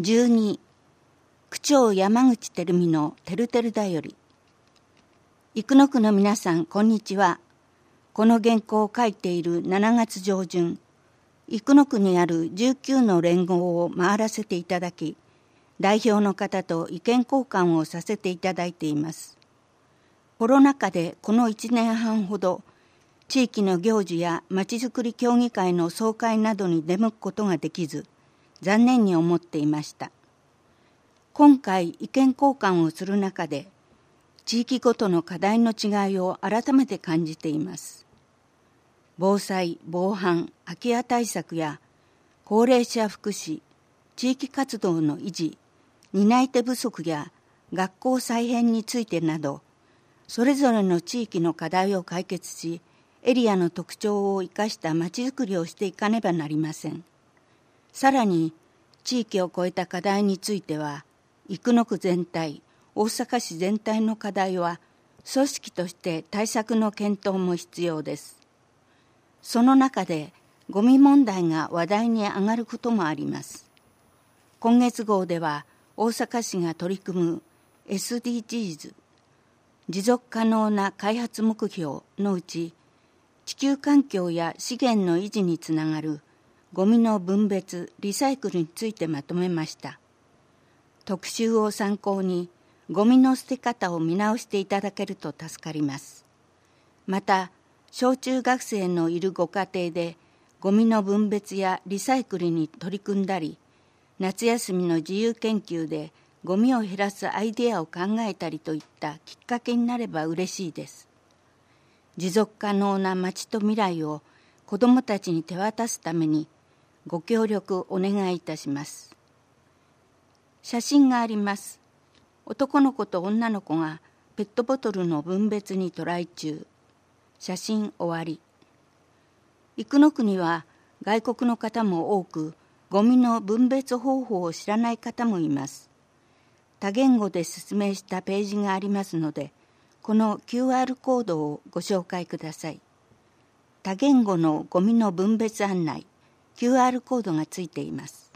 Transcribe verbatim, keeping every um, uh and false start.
じゅうに区長山口照美のてるてるだより。生野区の皆さん、こんにちは。この原稿を書いているしちがつ上旬、生野区にあるじゅうきゅうの連合を回らせていただき、代表の方と意見交換をさせていただいています。コロナ禍でこのいちねんはんほど、地域の行事やまちづくり協議会の総会などに出向くことができず、残念に思っていました。今回意見交換をする中で、地域ごとの課題の違いを改めて感じています。防災・防犯・空き家対策や高齢者福祉、地域活動の維持、担い手不足や学校再編についてなど、それぞれの地域の課題を解決し、エリアの特徴を生かしたまちづくりをしていかねばなりません。さらに、地域を超えた課題については、生野区全体、大阪市全体の課題は、組織として対策の検討も必要です。その中で、ゴミ問題が話題に上がることもあります。今月号では、大阪市が取り組む エスディージーズ、持続可能な開発目標のうち、地球環境や資源の維持につながるゴミの分別・リサイクルについてまとめました。特集を参考にゴミの捨て方を見直していただけると助かります。また、小中学生のいるご家庭でゴミの分別やリサイクルに取り組んだり、夏休みの自由研究でゴミを減らすアイデアを考えたりといったきっかけになれば嬉しいです。持続可能な街と未来を子どもたちに手渡すためにご協力お願いいたします。写真があります。男の子と女の子がペットボトルの分別にトライ中。写真終わり。生野区には外国の方も多く、ゴミの分別方法を知らない方もいます。多言語で説明したページがありますので、この キューアール コードをご紹介ください。多言語のゴミの分別案内、キューアール コードがついています。